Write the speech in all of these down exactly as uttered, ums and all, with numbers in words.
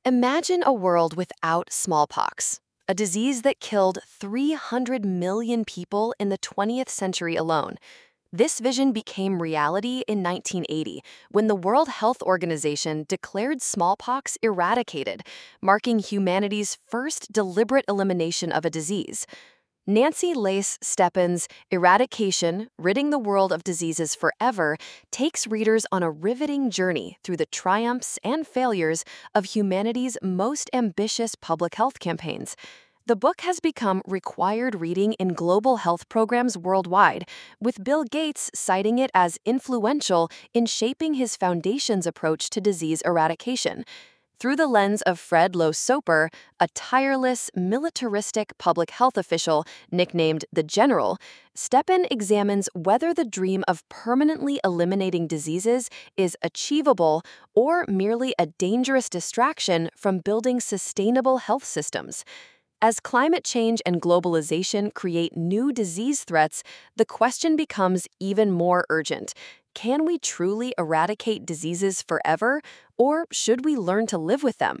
Imagine a world without smallpox, a disease that killed three hundred million people in the twentieth century alone. This vision became reality in nineteen eighty when the World Health Organization declared smallpox eradicated, marking humanity's first deliberate elimination of a disease. Nancy Lace Steppen's Eradication, Ridding the World of Diseases Forever takes readers on a riveting journey through the triumphs and failures of humanity's most ambitious public health campaigns. The book has become required reading in global health programs worldwide, with Bill Gates citing it as influential in shaping his foundation's approach to disease eradication. Through the lens of Fred Lowe Soper, a tireless, militaristic public health official nicknamed the General, Steppen examines whether the dream of permanently eliminating diseases is achievable or merely a dangerous distraction from building sustainable health systems. As climate change and globalization create new disease threats, the question becomes even more urgent. Can we truly eradicate diseases forever, or should we learn to live with them?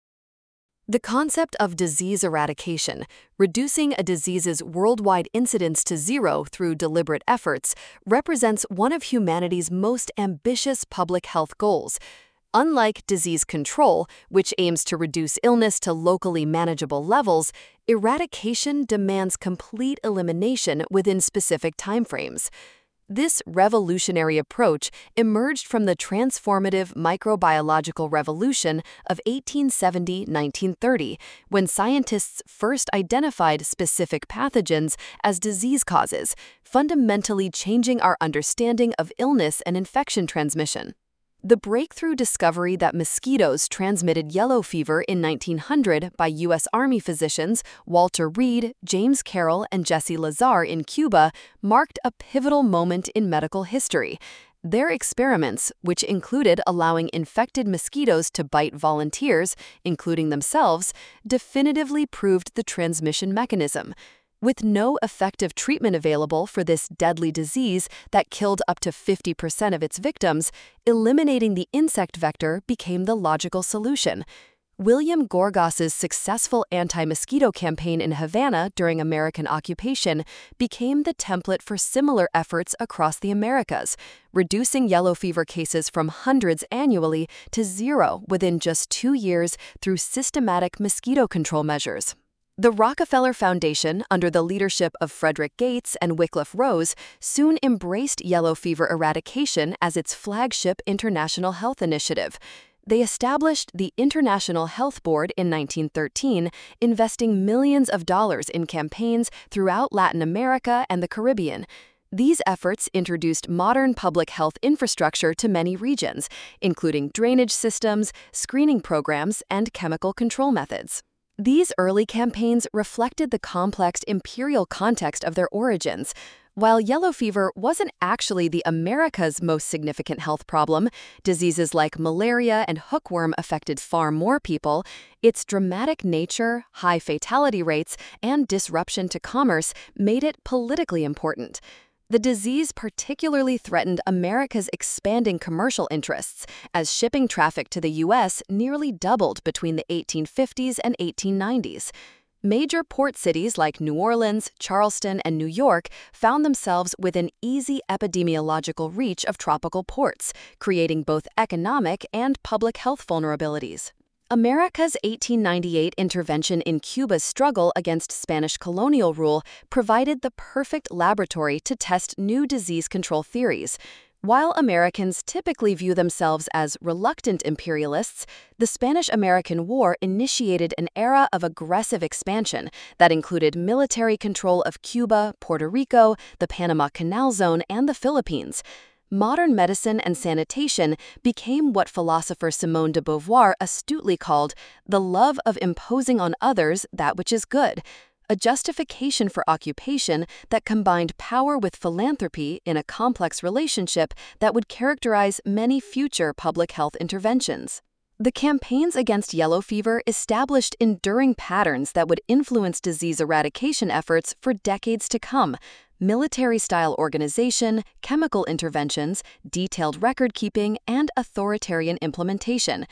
The concept of disease eradication, reducing a disease's worldwide incidence to zero through deliberate efforts, represents one of humanity's most ambitious public health goals. Unlike disease control, which aims to reduce illness to locally manageable levels, eradication demands complete elimination within specific timeframes. This revolutionary approach emerged from the transformative microbiological revolution of eighteen seventy to nineteen thirty, when scientists first identified specific pathogens as disease causes, fundamentally changing our understanding of illness and infection transmission. The breakthrough discovery that mosquitoes transmitted yellow fever in nineteen hundred by U S Army physicians Walter Reed, James Carroll, and Jesse Lazar in Cuba marked a pivotal moment in medical history. Their experiments, which included allowing infected mosquitoes to bite volunteers, including themselves, definitively proved the transmission mechanism. With no effective treatment available for this deadly disease that killed up to fifty percent of its victims, eliminating the insect vector became the logical solution. William Gorgas's successful anti-mosquito campaign in Havana during American occupation became the template for similar efforts across the Americas, reducing yellow fever cases from hundreds annually to zero within just two years through systematic mosquito control measures. The Rockefeller Foundation, under the leadership of Frederick Gates and Wycliffe Rose, soon embraced yellow fever eradication as its flagship international health initiative. They established the International Health Board in nineteen thirteen, investing millions of dollars in campaigns throughout Latin America and the Caribbean. These efforts introduced modern public health infrastructure to many regions, including drainage systems, screening programs, and chemical control methods. These early campaigns reflected the complex imperial context of their origins. While yellow fever wasn't actually the America's most significant health problem, diseases like malaria and hookworm affected far more people, its dramatic nature, high fatality rates, and disruption to commerce made it politically important. The disease particularly threatened America's expanding commercial interests, as shipping traffic to the U S nearly doubled between the eighteen fifties and eighteen nineties. Major port cities like New Orleans, Charleston, and New York found themselves within easy epidemiological reach of tropical ports, creating both economic and public health vulnerabilities. America's eighteen ninety-eight intervention in Cuba's struggle against Spanish colonial rule provided the perfect laboratory to test new disease control theories. While Americans typically view themselves as reluctant imperialists, the Spanish-American War initiated an era of aggressive expansion that included military control of Cuba, Puerto Rico, the Panama Canal Zone, and the Philippines. Modern medicine and sanitation became what philosopher Simone de Beauvoir astutely called the love of imposing on others that which is good, a justification for occupation that combined power with philanthropy in a complex relationship that would characterize many future public health interventions. The campaigns against yellow fever established enduring patterns that would influence disease eradication efforts for decades to come. Military-style organization, chemical interventions, detailed record-keeping, and authoritarian implementation.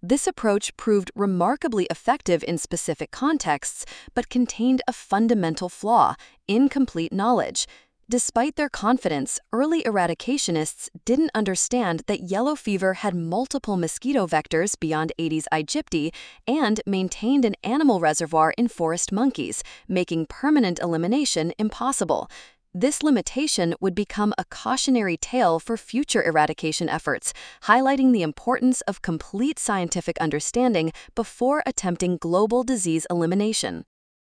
This approach proved remarkably effective in specific contexts, but contained a fundamental flaw: incomplete knowledge. Despite their confidence, early eradicationists didn't understand that yellow fever had multiple mosquito vectors beyond Aedes aegypti and maintained an animal reservoir in forest monkeys, making permanent elimination impossible. This limitation would become a cautionary tale for future eradication efforts, highlighting the importance of complete scientific understanding before attempting global disease elimination.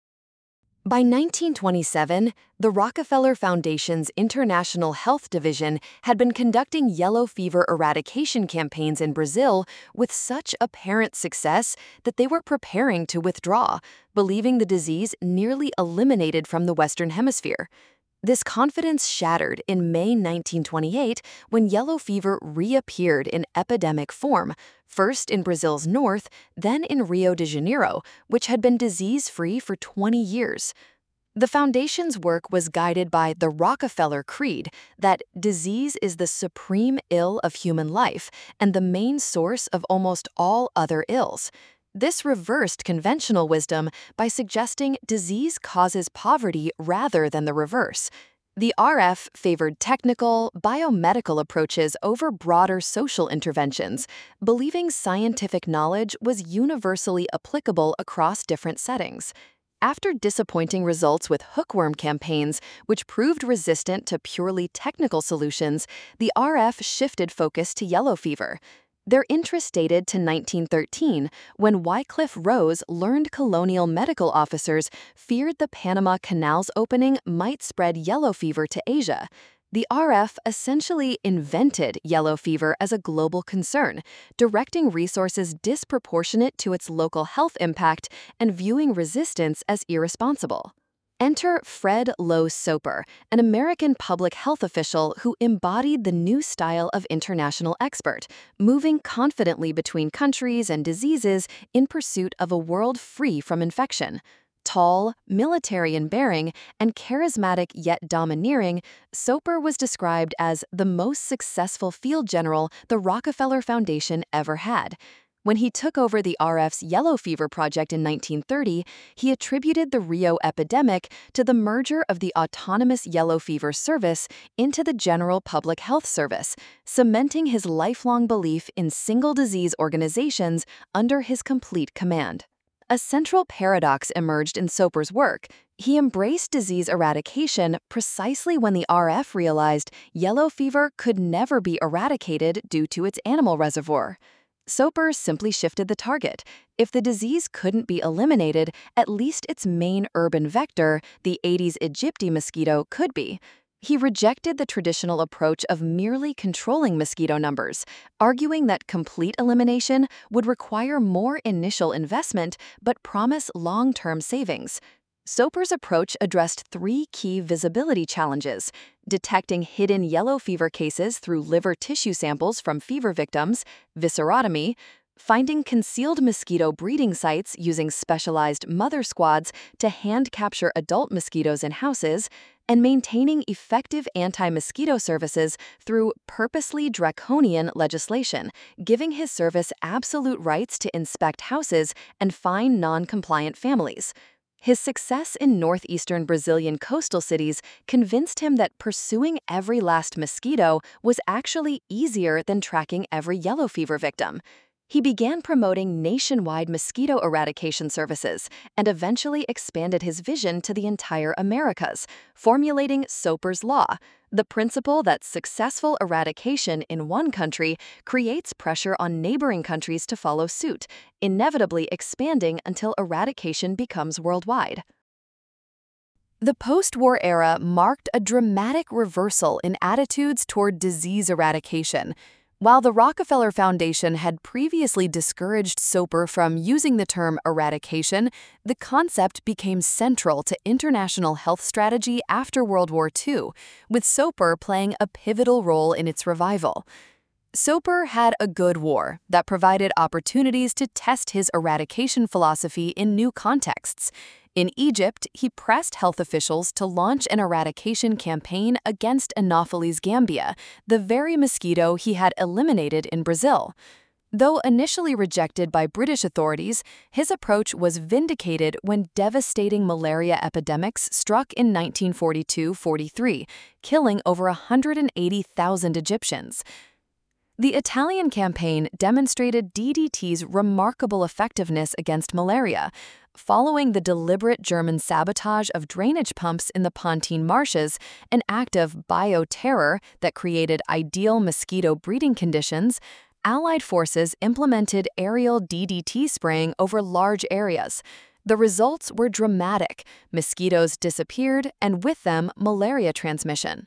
By nineteen twenty-seven, the Rockefeller Foundation's International Health Division had been conducting yellow fever eradication campaigns in Brazil with such apparent success that they were preparing to withdraw, believing the disease nearly eliminated from the Western Hemisphere. This confidence shattered in May nineteen twenty-eight when yellow fever reappeared in epidemic form, first in Brazil's north, then in Rio de Janeiro, which had been disease-free for twenty years. The Foundation's work was guided by the Rockefeller Creed that disease is the supreme ill of human life and the main source of almost all other ills. This reversed conventional wisdom by suggesting disease causes poverty rather than the reverse. The R F favored technical, biomedical approaches over broader social interventions, believing scientific knowledge was universally applicable across different settings. After disappointing results with hookworm campaigns, which proved resistant to purely technical solutions, the R F shifted focus to yellow fever. Their interest dated to nineteen thirteen, when Wycliffe Rose learned colonial medical officers feared the Panama Canal's opening might spread yellow fever to Asia. The R F essentially invented yellow fever as a global concern, directing resources disproportionate to its local health impact and viewing resistance as irresponsible. Enter Fred Lowe Soper, an American public health official who embodied the new style of international expert, moving confidently between countries and diseases in pursuit of a world free from infection. Tall, military in bearing, and charismatic yet domineering, Soper was described as the most successful field general the Rockefeller Foundation ever had. When he took over the R F's Yellow Fever Project in nineteen thirty, he attributed the Rio epidemic to the merger of the Autonomous Yellow Fever Service into the General Public Health Service, cementing his lifelong belief in single disease organizations under his complete command. A central paradox emerged in Soper's work. He embraced disease eradication precisely when the R F realized yellow fever could never be eradicated due to its animal reservoir. Soper simply shifted the target. If the disease couldn't be eliminated, at least its main urban vector, the Aedes aegypti mosquito, could be. He rejected the traditional approach of merely controlling mosquito numbers, arguing that complete elimination would require more initial investment but promise long-term savings. Soper's approach addressed three key visibility challenges: detecting hidden yellow fever cases through liver tissue samples from fever victims, viscerotomy, finding concealed mosquito breeding sites using specialized mother squads to hand capture adult mosquitoes in houses, and maintaining effective anti-mosquito services through purposely draconian legislation, giving his service absolute rights to inspect houses and fine non-compliant families. His success in northeastern Brazilian coastal cities convinced him that pursuing every last mosquito was actually easier than tracking every yellow fever victim. He began promoting nationwide mosquito eradication services and eventually expanded his vision to the entire Americas, formulating Soper's Law, the principle that successful eradication in one country creates pressure on neighboring countries to follow suit, inevitably expanding until eradication becomes worldwide. The post-war era marked a dramatic reversal in attitudes toward disease eradication. While the Rockefeller Foundation had previously discouraged Soper from using the term eradication, the concept became central to international health strategy after World War Two, with Soper playing a pivotal role in its revival. Soper had a good war that provided opportunities to test his eradication philosophy in new contexts. In Egypt, he pressed health officials to launch an eradication campaign against Anopheles gambia, the very mosquito he had eliminated in Brazil. Though initially rejected by British authorities, his approach was vindicated when devastating malaria epidemics struck in nineteen forty-two forty-three, killing over one hundred eighty thousand Egyptians. The Italian campaign demonstrated D D T's remarkable effectiveness against malaria. Following the deliberate German sabotage of drainage pumps in the Pontine marshes, an act of bioterror that created ideal mosquito breeding conditions, Allied forces implemented aerial D D T spraying over large areas. The results were dramatic. Mosquitoes disappeared, and with them, malaria transmission.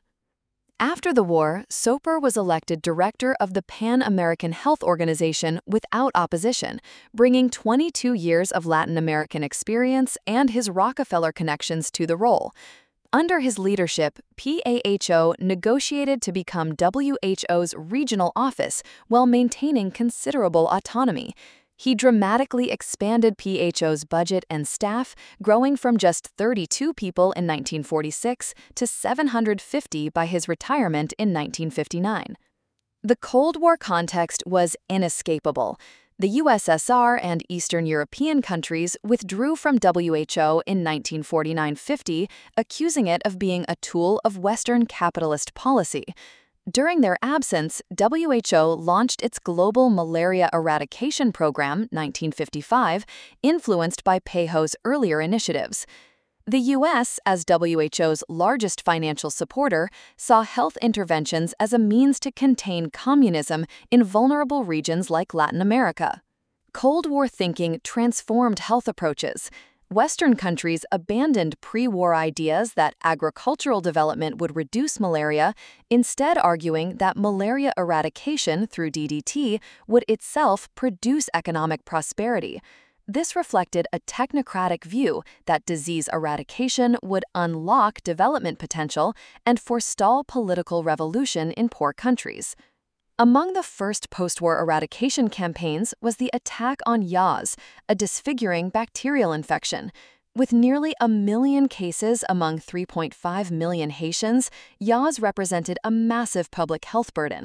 After the war, Soper was elected director of the Pan American Health Organization without opposition, bringing twenty-two years of Latin American experience and his Rockefeller connections to the role. Under his leadership, P A H O negotiated to become W H O's regional office while maintaining considerable autonomy. He dramatically expanded P H O's budget and staff, growing from just thirty-two people in nineteen forty-six to seven hundred fifty by his retirement in nineteen fifty-nine. The Cold War context was inescapable. The U S S R and Eastern European countries withdrew from W H O in nineteen forty-nine fifty, accusing it of being a tool of Western capitalist policy. During their absence, W H O launched its Global Malaria Eradication Program nineteen fifty-five, influenced by PAHO's earlier initiatives. The U S, as W H O's largest financial supporter, saw health interventions as a means to contain communism in vulnerable regions like Latin America. Cold War thinking transformed health approaches. Western countries abandoned pre-war ideas that agricultural development would reduce malaria, instead arguing that malaria eradication through D D T would itself produce economic prosperity. This reflected a technocratic view that disease eradication would unlock development potential and forestall political revolution in poor countries. Among the first post-war eradication campaigns was the attack on yaws, a disfiguring bacterial infection. With nearly a million cases among three point five million Haitians, yaws represented a massive public health burden.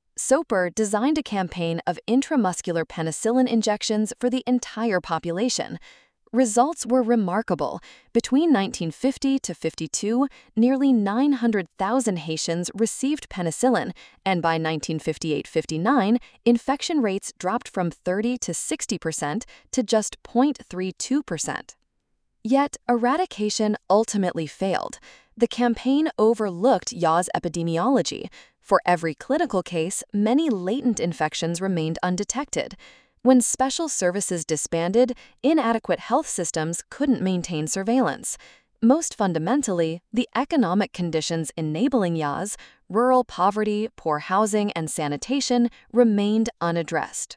Soper designed a campaign of intramuscular penicillin injections for the entire population. Results were remarkable. Between nineteen fifty to fifty-two, nearly nine hundred thousand Haitians received penicillin, and by nineteen fifty-eight fifty-nine, infection rates dropped from thirty to sixty percent to just zero point three two percent. Yet, eradication ultimately failed. The campaign overlooked yaws epidemiology. For every clinical case, many latent infections remained undetected. When special services disbanded, inadequate health systems couldn't maintain surveillance. Most fundamentally, the economic conditions enabling yaws, rural poverty, poor housing, and sanitation, remained unaddressed.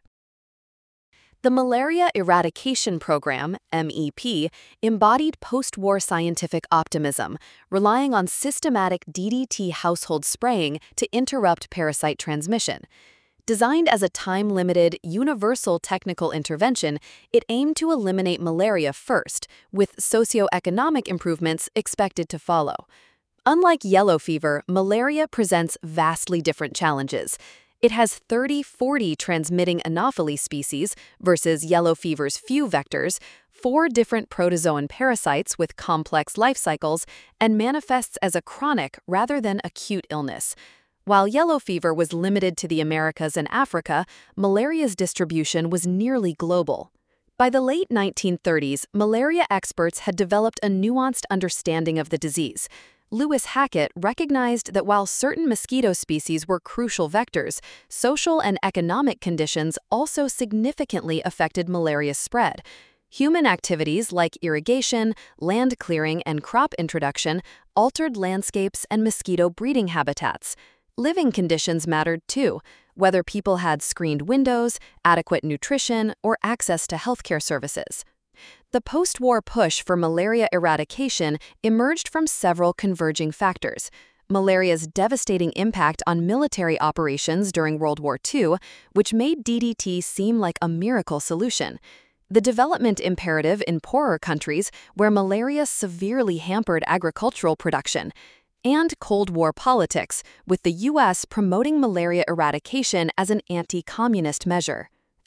The Malaria Eradication Program, M E P, embodied post-war scientific optimism, relying on systematic D D T household spraying to interrupt parasite transmission. Designed as a time-limited, universal technical intervention, it aimed to eliminate malaria first, with socioeconomic improvements expected to follow. Unlike yellow fever, malaria presents vastly different challenges. It has thirty forty transmitting Anopheles species versus yellow fever's few vectors, four different protozoan parasites with complex life cycles, and manifests as a chronic rather than acute illness. While yellow fever was limited to the Americas and Africa, malaria's distribution was nearly global. By the late nineteen thirties, malaria experts had developed a nuanced understanding of the disease. Lewis Hackett recognized that while certain mosquito species were crucial vectors, social and economic conditions also significantly affected malaria's spread. Human activities like irrigation, land clearing, and crop introduction altered landscapes and mosquito breeding habitats. Living conditions mattered too, whether people had screened windows, adequate nutrition, or access to healthcare services. The post-war push for malaria eradication emerged from several converging factors. Malaria's devastating impact on military operations during World War Two, which made D D T seem like a miracle solution. The development imperative in poorer countries where malaria severely hampered agricultural production, and Cold War politics, with the U S promoting malaria eradication as an anti-communist measure.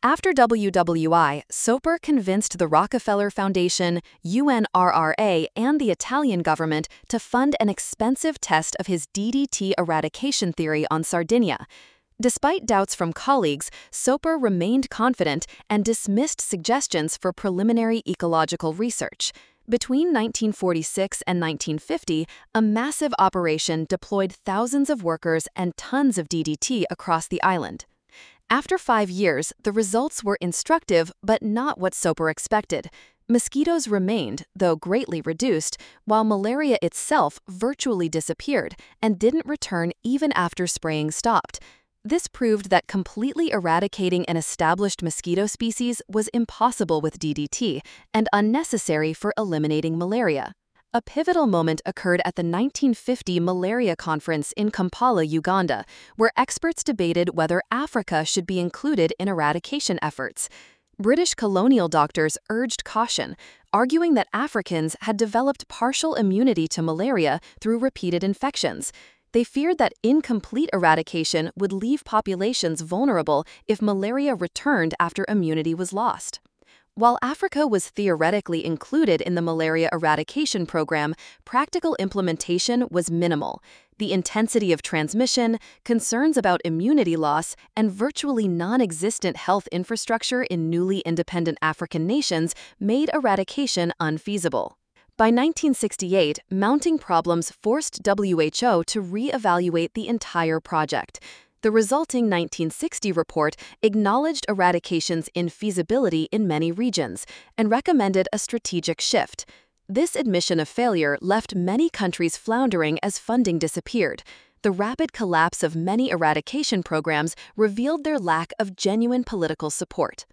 After W W I, Soper convinced the Rockefeller Foundation, U N R R A, and the Italian government to fund an expensive test of his D D T eradication theory on Sardinia. Despite doubts from colleagues, Soper remained confident and dismissed suggestions for preliminary ecological research. Between nineteen forty-six and nineteen fifty, a massive operation deployed thousands of workers and tons of D D T across the island. After five years, the results were instructive but not what Soper expected. Mosquitoes remained, though greatly reduced, while malaria itself virtually disappeared and didn't return even after spraying stopped. This proved that completely eradicating an established mosquito species was impossible with D D T and unnecessary for eliminating malaria. A pivotal moment occurred at the nineteen fifty Malaria Conference in Kampala, Uganda, where experts debated whether Africa should be included in eradication efforts. British colonial doctors urged caution, arguing that Africans had developed partial immunity to malaria through repeated infections. They feared that incomplete eradication would leave populations vulnerable if malaria returned after immunity was lost. While Africa was theoretically included in the malaria eradication program, practical implementation was minimal. The intensity of transmission, concerns about immunity loss, and virtually non-existent health infrastructure in newly independent African nations made eradication unfeasible. By nineteen sixty-eight, mounting problems forced W H O to re-evaluate the entire project. The resulting nineteen sixty report acknowledged eradication's infeasibility in many regions and recommended a strategic shift. This admission of failure left many countries floundering as funding disappeared. The rapid collapse of many eradication programs revealed their lack of genuine political support.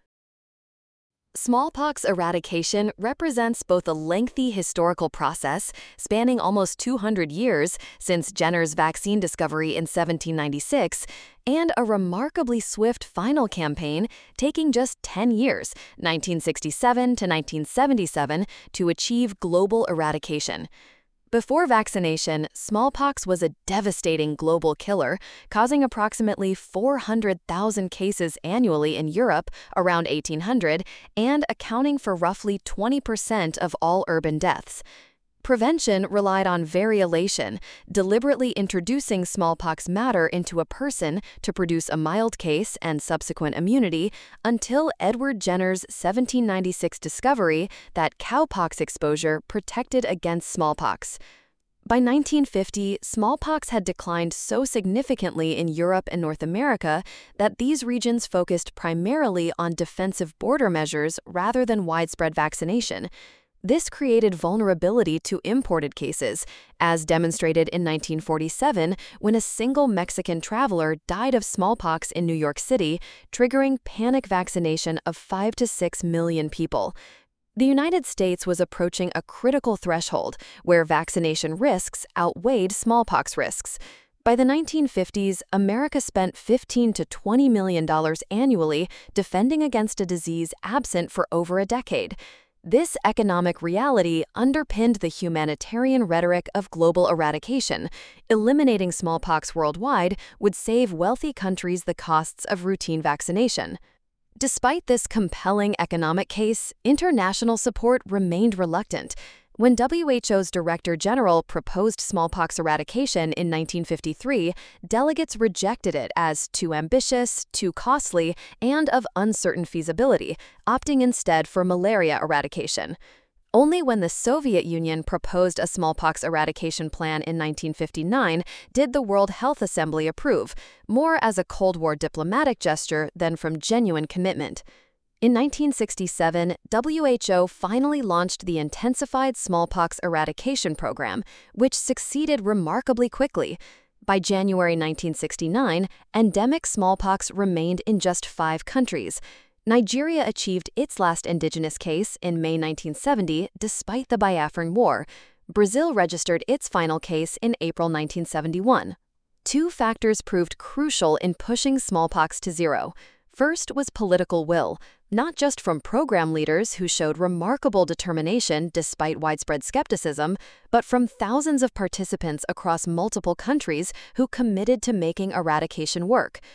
Smallpox eradication represents both a lengthy historical process, spanning almost two hundred years since Jenner's vaccine discovery in seventeen ninety-six, and a remarkably swift final campaign taking just ten years, nineteen sixty-seven to nineteen seventy-seven, to achieve global eradication. Before vaccination, smallpox was a devastating global killer, causing approximately four hundred thousand cases annually in Europe around eighteen hundred and accounting for roughly twenty percent of all urban deaths. Prevention relied on variolation, deliberately introducing smallpox matter into a person to produce a mild case and subsequent immunity, until Edward Jenner's seventeen ninety-six discovery that cowpox exposure protected against smallpox. By nineteen fifty, smallpox had declined so significantly in Europe and North America that these regions focused primarily on defensive border measures rather than widespread vaccination. This created vulnerability to imported cases, as demonstrated in nineteen forty-seven when a single Mexican traveler died of smallpox in New York City, triggering panic vaccination of five to six million people. The United States was approaching a critical threshold where vaccination risks outweighed smallpox risks. By the nineteen fifties, America spent fifteen to twenty million dollars annually defending against a disease absent for over a decade. This economic reality underpinned the humanitarian rhetoric of global eradication. Eliminating smallpox worldwide would save wealthy countries the costs of routine vaccination. Despite this compelling economic case, international support remained reluctant. When W H O's Director General proposed smallpox eradication in nineteen fifty-three, delegates rejected it as too ambitious, too costly, and of uncertain feasibility, opting instead for malaria eradication. Only when the Soviet Union proposed a smallpox eradication plan in nineteen fifty-nine did the World Health Assembly approve, more as a Cold War diplomatic gesture than from genuine commitment. In nineteen sixty-seven, W H O finally launched the Intensified Smallpox Eradication Program, which succeeded remarkably quickly. By January nineteen sixty-nine, endemic smallpox remained in just five countries. Nigeria achieved its last indigenous case in May nineteen seventy despite the Biafran War. Brazil registered its final case in April nineteen seventy-one. Two factors proved crucial in pushing smallpox to zero. First was political will, not just from program leaders who showed remarkable determination despite widespread skepticism, but from thousands of participants across multiple countries who committed to making eradication work.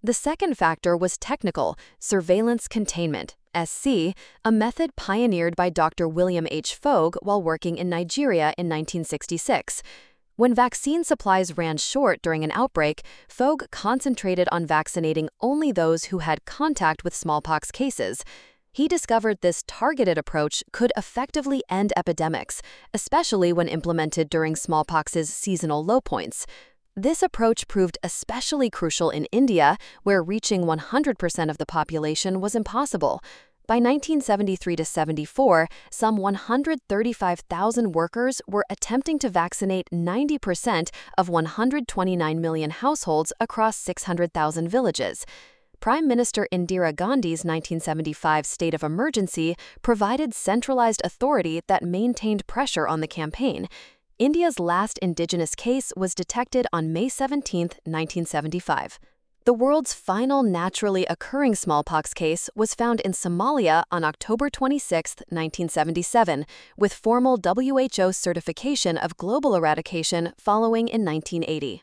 The second factor was technical, surveillance containment, S C, a method pioneered by Doctor William H. Fogg while working in Nigeria in nineteen sixty-six. When vaccine supplies ran short during an outbreak, Fogg concentrated on vaccinating only those who had contact with smallpox cases. He discovered this targeted approach could effectively end epidemics, especially when implemented during smallpox's seasonal low points. This approach proved especially crucial in India, where reaching one hundred percent of the population was impossible. By nineteen seventy-three to seventy-four, some one hundred thirty-five thousand workers were attempting to vaccinate ninety percent of one hundred twenty-nine million households across six hundred thousand villages. Prime Minister Indira Gandhi's nineteen seventy-five state of emergency provided centralized authority that maintained pressure on the campaign. India's last indigenous case was detected on May seventeenth, nineteen seventy-five. The world's final naturally occurring smallpox case was found in Somalia on October twenty-sixth, nineteen seventy-seven, with formal W H O certification of global eradication following in nineteen eighty.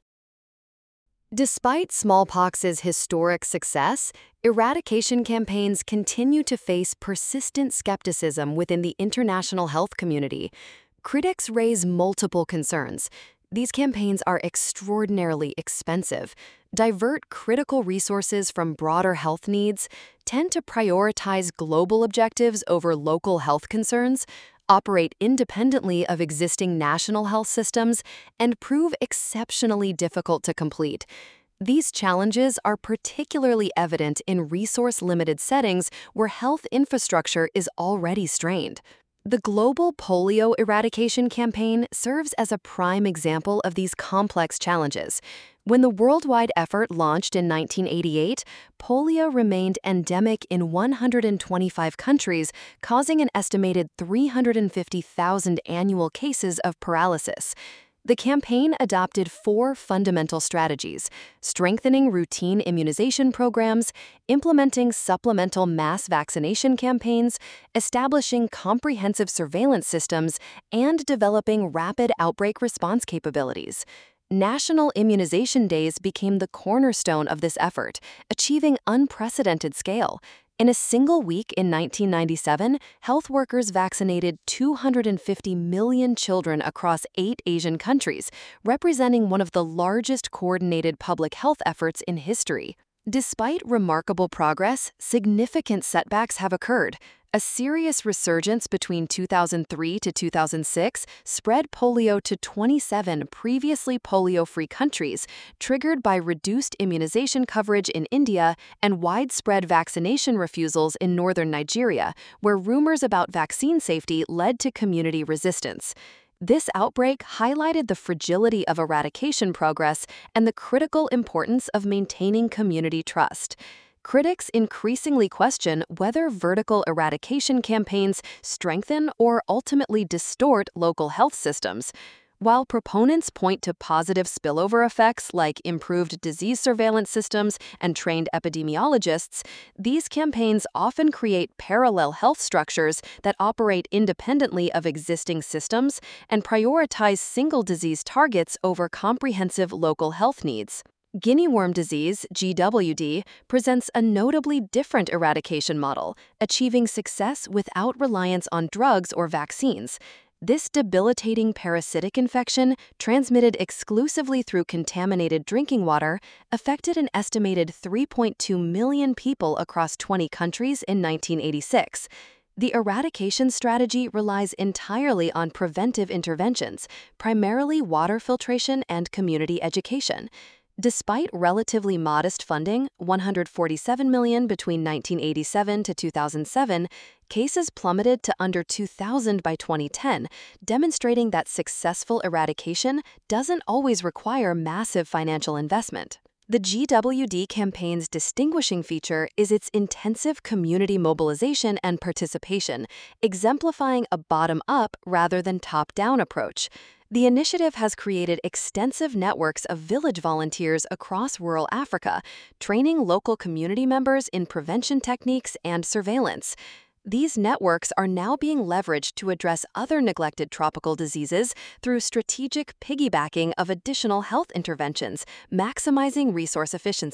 Despite smallpox's historic success, eradication campaigns continue to face persistent skepticism within the international health community. Critics raise multiple concerns. These campaigns are extraordinarily expensive, divert critical resources from broader health needs, tend to prioritize global objectives over local health concerns, operate independently of existing national health systems, and prove exceptionally difficult to complete. These challenges are particularly evident in resource-limited settings where health infrastructure is already strained. The global polio eradication campaign serves as a prime example of these complex challenges. When the worldwide effort launched in nineteen eighty-eight, polio remained endemic in one hundred twenty-five countries, causing an estimated three hundred fifty thousand annual cases of paralysis. The campaign adopted four fundamental strategies: strengthening routine immunization programs, implementing supplemental mass vaccination campaigns, establishing comprehensive surveillance systems, and developing rapid outbreak response capabilities. National immunization days became the cornerstone of this effort, achieving unprecedented scale. In a single week in nineteen ninety-seven, health workers vaccinated two hundred fifty million children across eight Asian countries, representing one of the largest coordinated public health efforts in history. Despite remarkable progress, significant setbacks have occurred. A serious resurgence between two thousand three to two thousand six spread polio to twenty-seven previously polio-free countries, triggered by reduced immunization coverage in India and widespread vaccination refusals in northern Nigeria, where rumors about vaccine safety led to community resistance. This outbreak highlighted the fragility of eradication progress and the critical importance of maintaining community trust. Critics increasingly question whether vertical eradication campaigns strengthen or ultimately distort local health systems. While proponents point to positive spillover effects like improved disease surveillance systems and trained epidemiologists, these campaigns often create parallel health structures that operate independently of existing systems and prioritize single disease targets over comprehensive local health needs. Guinea worm disease, G W D, presents a notably different eradication model, achieving success without reliance on drugs or vaccines. This debilitating parasitic infection, transmitted exclusively through contaminated drinking water, affected an estimated three point two million people across twenty countries in nineteen eighty-six. The eradication strategy relies entirely on preventive interventions, primarily water filtration and community education. Despite relatively modest funding, one hundred forty-seven million dollars between nineteen eighty-seven to two thousand seven, cases plummeted to under two thousand by twenty ten, demonstrating that successful eradication doesn't always require massive financial investment. The G W D campaign's distinguishing feature is its intensive community mobilization and participation, exemplifying a bottom-up rather than top-down approach. The initiative has created extensive networks of village volunteers across rural Africa, training local community members in prevention techniques and surveillance. These networks are now being leveraged to address other neglected tropical diseases through strategic piggybacking of additional health interventions, maximizing resource efficiency.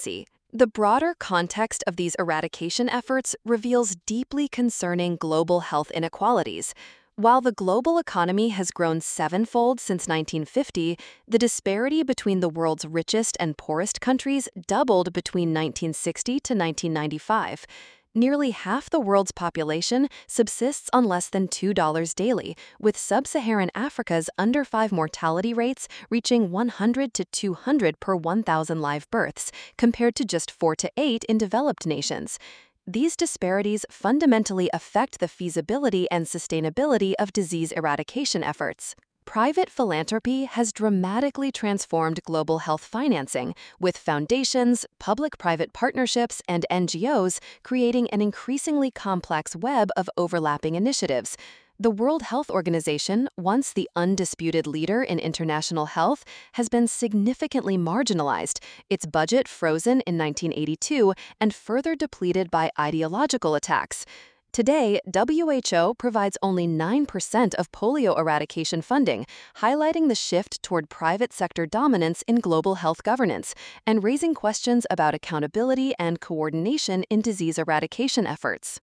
The broader context of these eradication efforts reveals deeply concerning global health inequalities. While the global economy has grown sevenfold since nineteen fifty, the disparity between the world's richest and poorest countries doubled between nineteen sixty to nineteen ninety-five. Nearly half the world's population subsists on less than two dollars daily, with sub-Saharan Africa's under five mortality rates reaching one hundred to two hundred per one thousand live births, compared to just four to eight in developed nations. These disparities fundamentally affect the feasibility and sustainability of disease eradication efforts. Private philanthropy has dramatically transformed global health financing, with foundations, public-private partnerships, and N G Os creating an increasingly complex web of overlapping initiatives. The World Health Organization, once the undisputed leader in international health, has been significantly marginalized, its budget frozen in nineteen eighty-two and further depleted by ideological attacks. Today, W H O provides only nine percent of polio eradication funding, highlighting the shift toward private sector dominance in global health governance and raising questions about accountability and coordination in disease eradication efforts.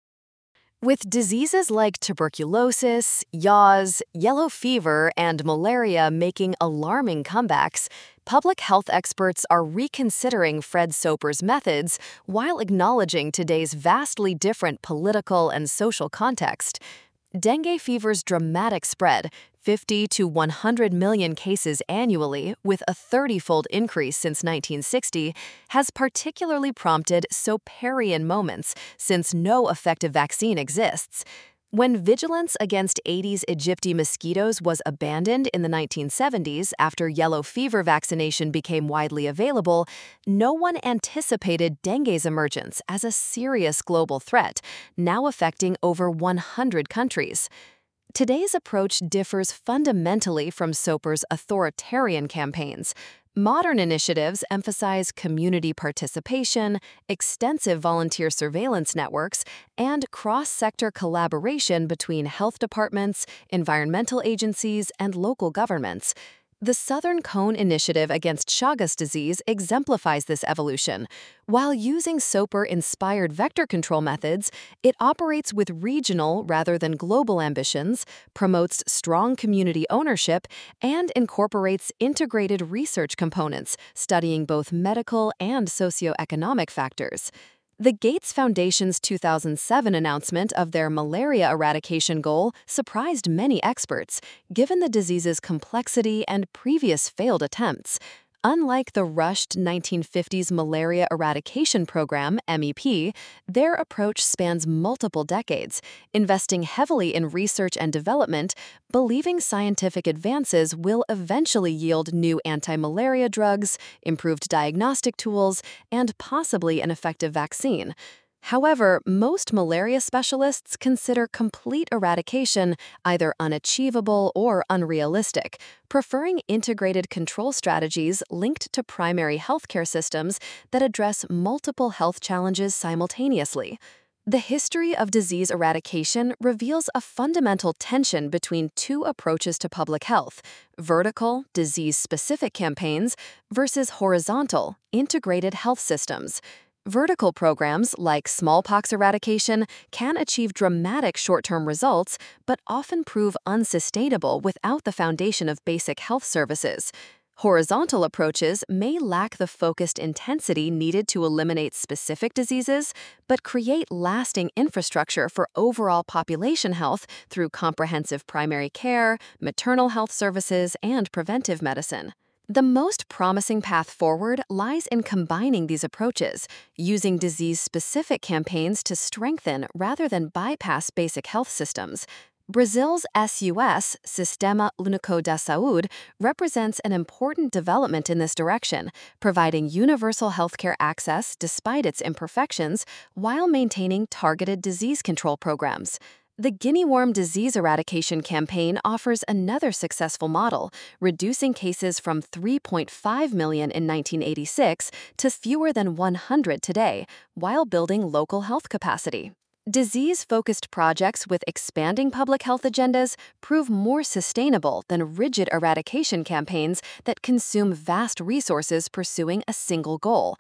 With diseases like tuberculosis, yaws, yellow fever, and malaria making alarming comebacks, public health experts are reconsidering Fred Soper's methods while acknowledging today's vastly different political and social context. Dengue fever's dramatic spread, fifty to one hundred million cases annually with a thirty-fold increase since nineteen sixty, has particularly prompted Soperian moments since no effective vaccine exists. When vigilance against Aedes aegypti mosquitoes was abandoned in the nineteen seventies after yellow fever vaccination became widely available, no one anticipated dengue's emergence as a serious global threat, now affecting over one hundred countries. Today's approach differs fundamentally from Soper's authoritarian campaigns. Modern initiatives emphasize community participation, extensive volunteer surveillance networks, and cross-sector collaboration between health departments, environmental agencies, and local governments. The Southern Cone Initiative against Chagas disease exemplifies this evolution. While using Soper-inspired vector control methods, it operates with regional rather than global ambitions, promotes strong community ownership, and incorporates integrated research components, studying both medical and socioeconomic factors. The Gates Foundation's two thousand seven announcement of their malaria eradication goal surprised many experts, given the disease's complexity and previous failed attempts. Unlike the rushed nineteen fifties Malaria Eradication Program, M E P, their approach spans multiple decades, investing heavily in research and development, believing scientific advances will eventually yield new anti-malaria drugs, improved diagnostic tools, and possibly an effective vaccine. However, most malaria specialists consider complete eradication either unachievable or unrealistic, preferring integrated control strategies linked to primary healthcare systems that address multiple health challenges simultaneously. The history of disease eradication reveals a fundamental tension between two approaches to public health: vertical, disease-specific campaigns versus horizontal, integrated health systems. Vertical programs like smallpox eradication can achieve dramatic short-term results, but often prove unsustainable without the foundation of basic health services. Horizontal approaches may lack the focused intensity needed to eliminate specific diseases, but create lasting infrastructure for overall population health through comprehensive primary care, maternal health services, and preventive medicine. The most promising path forward lies in combining these approaches, using disease-specific campaigns to strengthen rather than bypass basic health systems. Brazil's S U S, Sistema Único da Saúde, represents an important development in this direction, providing universal healthcare access despite its imperfections while maintaining targeted disease control programs. The guinea worm disease eradication campaign offers another successful model, reducing cases from three point five million in nineteen eighty-six to fewer than one hundred today, while building local health capacity. Disease-focused projects with expanding public health agendas prove more sustainable than rigid eradication campaigns that consume vast resources pursuing a single goal.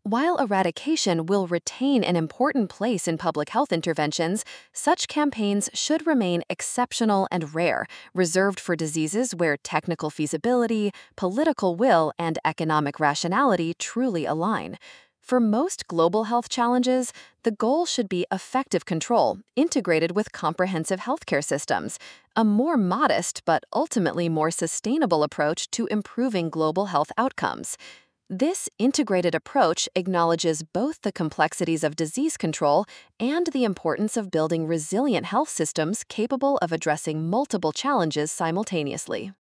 While eradication will retain an important place in public health interventions, such campaigns should remain exceptional and rare, reserved for diseases where technical feasibility, political will, and economic rationality truly align. For most global health challenges, the goal should be effective control, integrated with comprehensive healthcare systems, a more modest but ultimately more sustainable approach to improving global health outcomes. This integrated approach acknowledges both the complexities of disease control and the importance of building resilient health systems capable of addressing multiple challenges simultaneously.